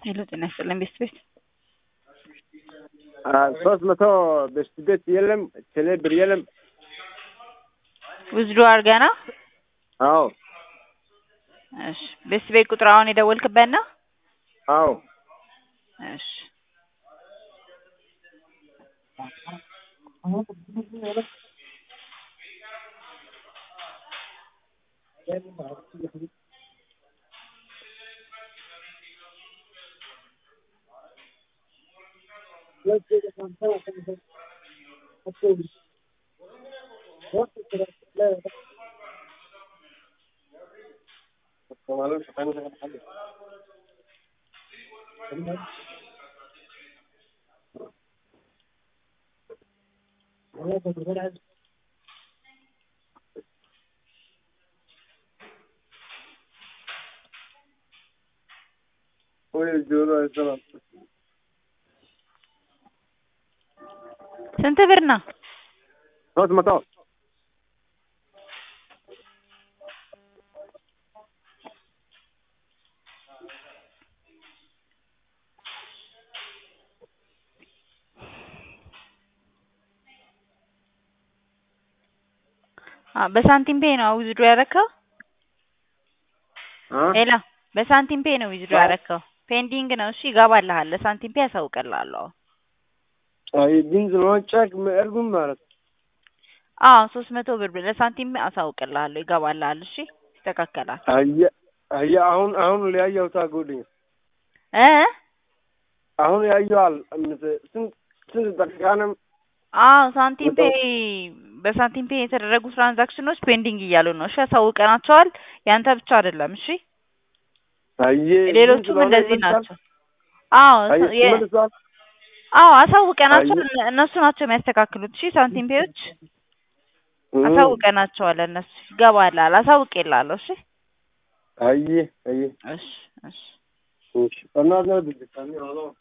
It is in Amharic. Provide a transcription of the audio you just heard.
ሄሎ ጤና ይስጥልኝ ቤት 300 በስቤት የለም ቴሌብር የለም ውዝዱ አርጋና አዎ እሺ ቤት ቁጥራውን የደወልክበት ነው አዎ እሺ ስንት ብር ነው 300 በሳንቲም ፔ ነው ውዝዱ ያረከው ሄላ በሳንቲም ፔ ነው ውዝዱ ያረከው ፔንዲንግ ነው እሺ ይገባልሃል ለሳንቲም ፔ ያሳውቅልሃለሁ አይ ቢንዝ ነው ቼክ ማርጉም ማለት 300 ብር ለሳንቲም አሳውቅልሃለሁ ይገባልሃል እሺ ይስተካከላል አየ አሁን ሊያየው ታጎድኝ አሁን ያየዋል ስንት ደቂቃንም ሳንቲም ፔ በሳንቲም ፔ የተደረጉ ትራንዛክሽኖች ፔንዲንግ እያሉ ነው እሺ አሳውቀናቸዋል ያንተ ብቻ አይደለም እሺ አየ ሌሎቹም እንደዚህ ናቸው አሳውቀናቸው እነሱ ናቸው የሚያስተካክሉት እሺ ሳንቲም ፔዎች አሳውቀናቸዋል እነሱ ይገባልሃል አሳውቄልሃለሁ እሺ አየ እሺ እሺ እናት ነው